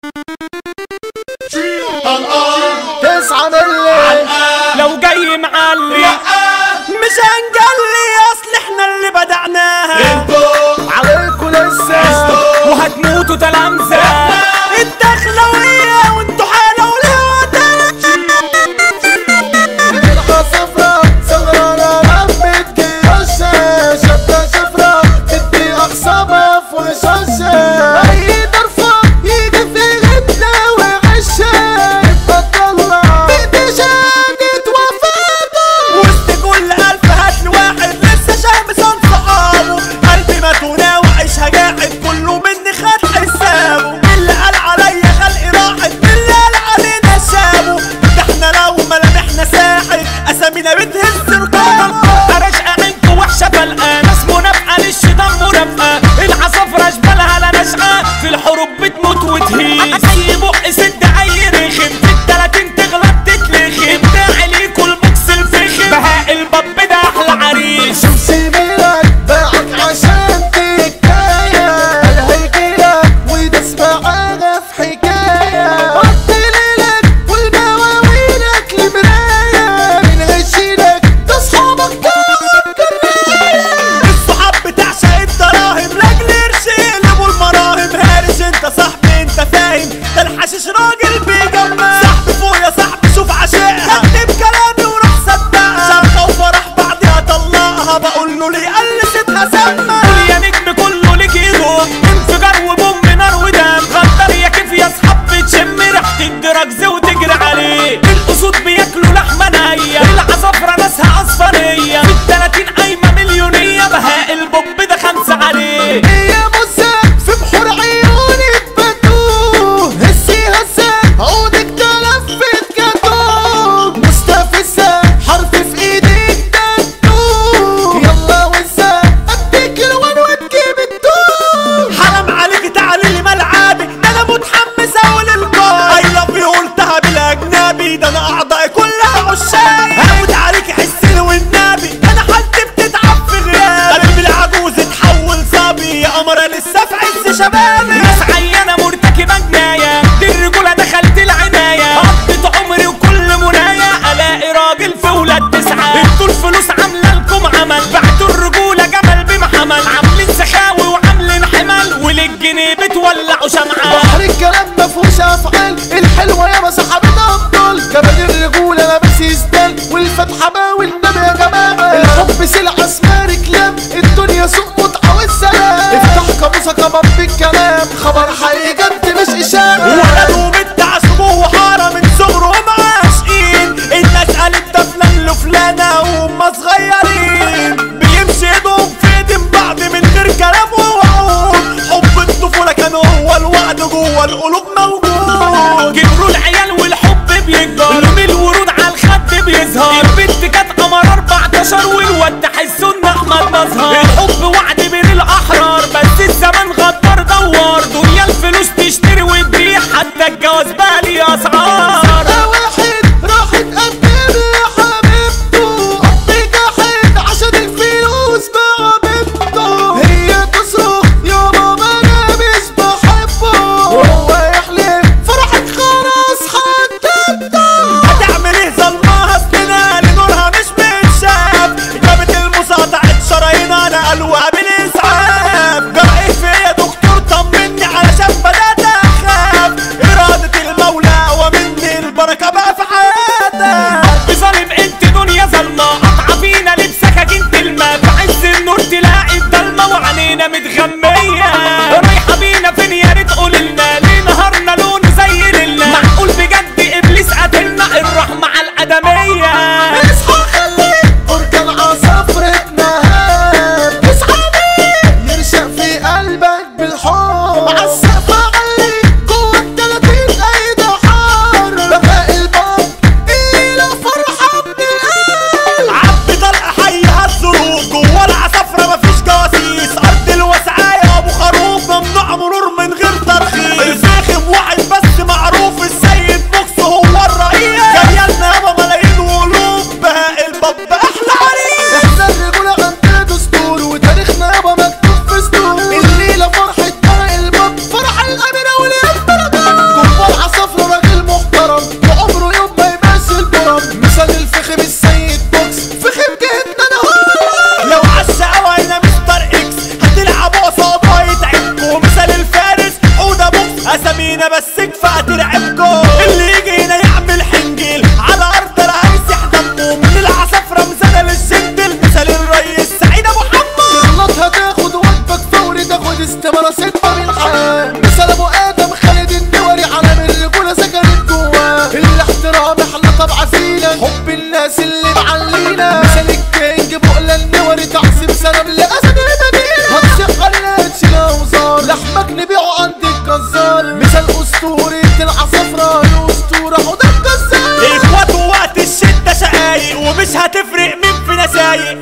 9 ملي لو جاي معلي مش هنجلي، اصل احنا اللي بدعناها عليكوا لسه وهتموتوا تلامذة الدخلوية وانتوا حالة والهوى فرقة صفرا سهرانة لمة كياشة شابة شفرة تدي أقصابها في وشاشة أي طرفة يجي في غدنا وعشة يبقى تطلع بيدي شهادة وفاته وسط كل 1000 هاتلي واحد لسه شامس صحابه قلبي ما تناوعش هجاحد كله مني خد حسابه اللي قال عليا خلقي راحت اللي قال علينا شابه ده احنا لو ملامحنا ساحت اسامينا بتهز رقابه ارشقة عينكوا وحشة فلقة ناس منافقة للشيطان مرافقة العصافرة اشبالها لا نشقة في الحروب بتموت وتهيس اي بق سد اي رخم في ال30 تغلط تتلخم بتاعي ليكوا البوكس الفخم بهاء الباب ده احلى عريس سيبيلك باعك عشان تكاية الهيجيلك ويدس معانا في حكاية قتليلك والمواويلك لمراية بنهشيلك ده صحابك دعوة كراية الصحاب بتعشق الدراهم لاجل قرش يقلبوا المراهم هارش انت صاحبي انت فاهم ده الحشيش راجل بيجمع صاحبي فوق يا صاحبي شوف عشقها كتب كلامي وراح صدقها شبكة وفرح بعدها طلقها بقول له ليه قلستها سما قول يا نجم كله ليك يروح انفجار وبوم نار ودم غدر يا كيف يا صحاب بتشم ريحة الدراجز وتجري عليه الاسود بياكلوا لحمة نية العصافرة ناسها اصفرية في ال30 قايمة مليونية بهاء البوب ده 5 عليه يا موسى في بحور عيونك بتوه هسي هسه عودك تلفت جاتوه مستفزة حرف في ايدك تاتوه يلا وزة اديك الوان وتجيب التوه حرام عليك تعالي لي ملعبي ده انا متحمس اقول القول اي لاف يو قلتها بالاجنبي ده انا اعضائي كلها عشاق هموت عليك حسني والنبي انا حالتي بتتعب في غيابي قلبي العجوز اتحول صبي يا قمرة لسه في عز شبابي ناس عيانة مرتكبة جناية دي الرجولة دخلت العناية قضيت عمري وكل منايا الاقي راجل في ولاد 9 انتوا الفلوس عاملة لكم عمل بعتوا الرجولة جمل بمحمل عاملين سخاوي وعاملين حمل وللجنيه بتولعوا شمعة بحر الكلام مفهوش افعال الحلوة يا مسحبتها ابطال كمان الرجولة لابس يزدان والفتحة باوي النبي يا جماعة الحب سلعة اسمها ركلام الدنيا سوق متعة والسلام افتح قاموسك كمان بالكلام خبر حقيقي انت مش اشاعة ولد وبنت عاشقوه وحارة من صغرهم عاشقين الناس قالت ده فلان له فلانة وهم صغيرين بيمشي ايدهم في ايدين بعض من غير كلام ووعود حب الطفولة كان هو الوعد جوه القلوب موجود كبروا العيال والحب بيكبر لون الورود على الخد بيظهر البنت كانت قمر 14 والواد تحسوا ان احمد مظهر الحب وعد بين الاحرار بس الزمن غدر دوار دنيا الفلوس تشتري وتبيع حتى الجواز بقى ليه اسعار واحد راح اتقدم لحبيبته حب جحد عشان الفلوس بقى هي تصرخ يا ماما انا مش بحبه وهو يحلف فرحك خلاص حددته هتعمل ايه ظلمها سنينها لنورها مش متشاف جابت المساطعة شرايينها انا قلوها بالاسعاف جرى ايه فيا دكتور طمني علشان بدأت اخاف ارادة المولى ومن فينا بس كفايه ترعبكم. اللي يجي هنا يعمل حنجيل على ارض العريس يحدمه. من العصافره مزنه للجندل مثال الريس سعيد ابو حمو. تغلطها تاخد وجبك فوري، تاخد استمارة ستة من الحياة. مثال ابو ادم خالد النوري، علم الرجولة سكنت جواه. الاحترام احنا طبع فينا، حب الناس اللي معلينا. مثال الكينج بقلة النوري، تعصيب سلام لأسد المدينة. هتصح علينا تشيل اوزار، لحمك نبيعه عند الجزار. مثال اسطوري العصافرة، الاسطورة حوض الجزار. اخواته وقت الشدة شقايق ومش هتفرق مين فينا سايق.